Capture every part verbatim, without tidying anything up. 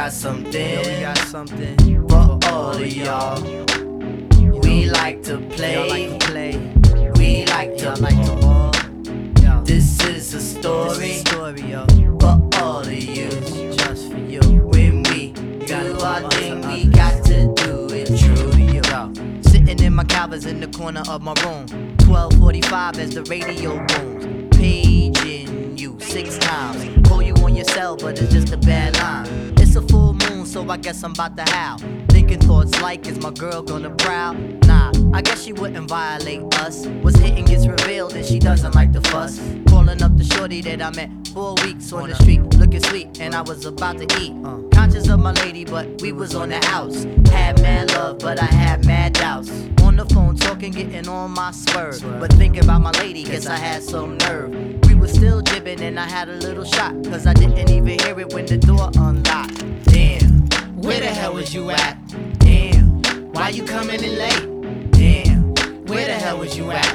got something, we got something for all of y'all. We like to play, y'all like to play. We like to like to ball. This is a story, This is a story, yo. for all of you. Just for you. When we do our thing, we got to do it true. Sitting in my covers in the corner of my room, twelve forty-five as the radio booms. Paging you six times. Call you on your cell, but it's just a bad line. It's a full moon, so I guess I'm about to howl. Thinking thoughts like, is my girl gonna prowl? Nah, I guess she wouldn't violate us. What's hitting gets revealed and she doesn't like the fuss. Calling up the shorty that I met four weeks on the street, looking sweet, and I was about to eat. Conscious of my lady, but we was on the outs. Had mad love, but I had mad doubts. On the phone talking, getting on my spur, but thinking about my lady, guess I had some nerve. We was still jibbing and I had a little shot, cause I didn't even hear it when the door unlocked. Damn, where the hell was you at? Damn, why you coming in late? Damn, where the hell was you at?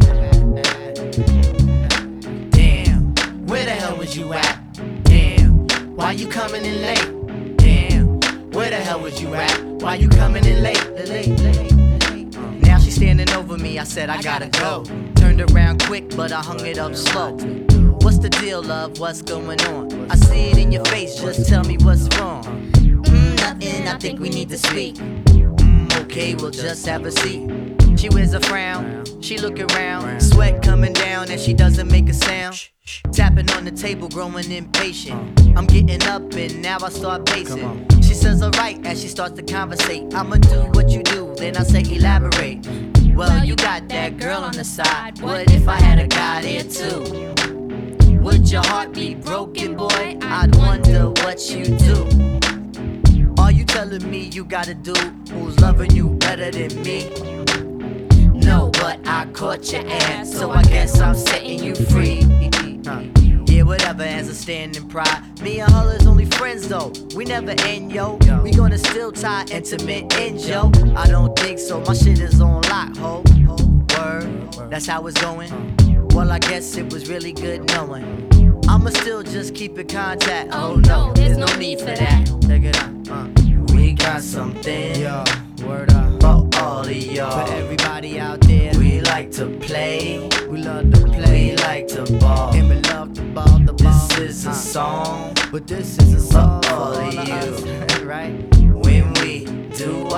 Damn, where the hell was you at? Damn, why you coming in late? Damn, where the hell was you at? Why you coming in late? Late, late, late. Now she's standing over me, I said I gotta go. Turned around quick, but I hung it up slow. What's the deal, love? What's going on? I see it in your face, just tell me what's wrong. Mm, nothing, I think we need to speak. Mm, okay, we'll just have a seat. She wears a frown, she look around, sweat coming down and she doesn't make a sound. Tapping on the table, growing impatient. I'm getting up and now I start pacing. She says alright as she starts to conversate. I'ma do what you do, then I say elaborate. Well, you got that girl on the side. What if I had a guy there too? Would your heart be broken, boy? I'd wonder what you do. Are you telling me you got a dude who's loving you better than me? No, but I caught your ass, so I guess I'm setting you free. Yeah, whatever, as a standing pride. Me and her is only friends though, we never end, yo. We gonna still tie intimate ends, yo. I don't think so, my shit is on lock, ho. Word, that's how it's going. Well, I guess it was really good knowing. I'ma still just keep in contact. Oh no, there's no need for that. Check it out. Uh. We got something, Yo, word up. for all of y'all. For everybody out there, We like to play, we love to play. we like to ball. And we love to ball the ball. This is a Uh, song But this is a song for all of us, you. right? when we do